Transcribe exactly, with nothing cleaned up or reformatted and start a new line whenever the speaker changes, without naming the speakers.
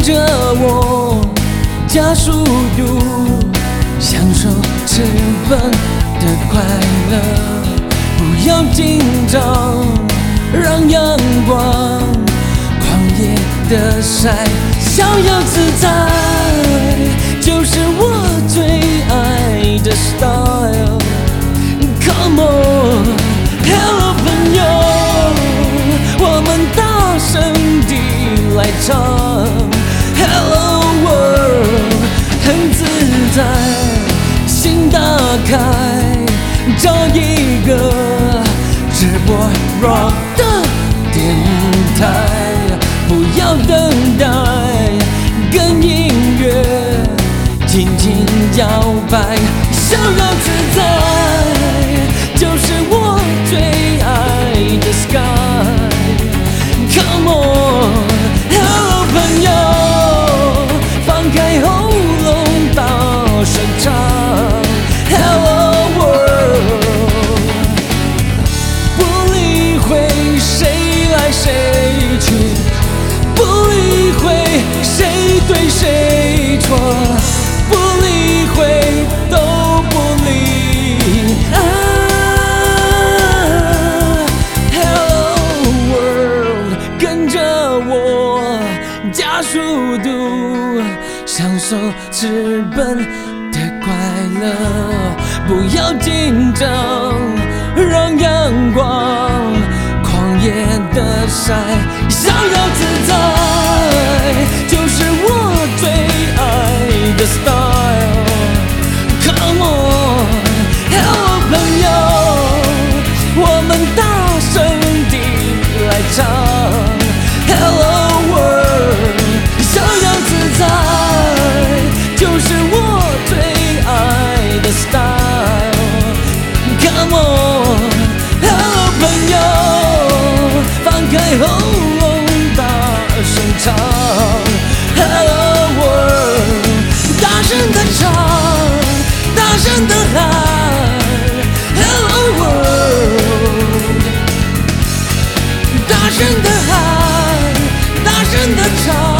跟着我加速度，享受直奔的快乐。不要紧张，让阳光狂野的晒，逍遥自在，就是我最爱的 style。Come on， Hello 朋友，我们大声地来唱 Hello World， 很自在，心打开，找一个直播 rock 的电台，不要等待，跟音乐轻轻摇摆，逍遥自在，就是我最爱的 sky。Come on， Hello 朋友，放开喉咙大声唱 Hello World， 不理会谁来谁去，不理会谁对谁错，不理会都不理啊 Hello World， 跟着我加速度，享受直奔的快乐。不要紧张，让阳光狂野的晒，逍遥自在，就是我最爱的 style。Come on， Hello 朋友，我们大声地来唱 Hello World， 逍遥自在，就是我最爱的 style。Come on， Hello 朋友，放开喉咙大声唱 Hello World， 大声的唱，大声的喊 Hello World， 大声的喊，大声的唱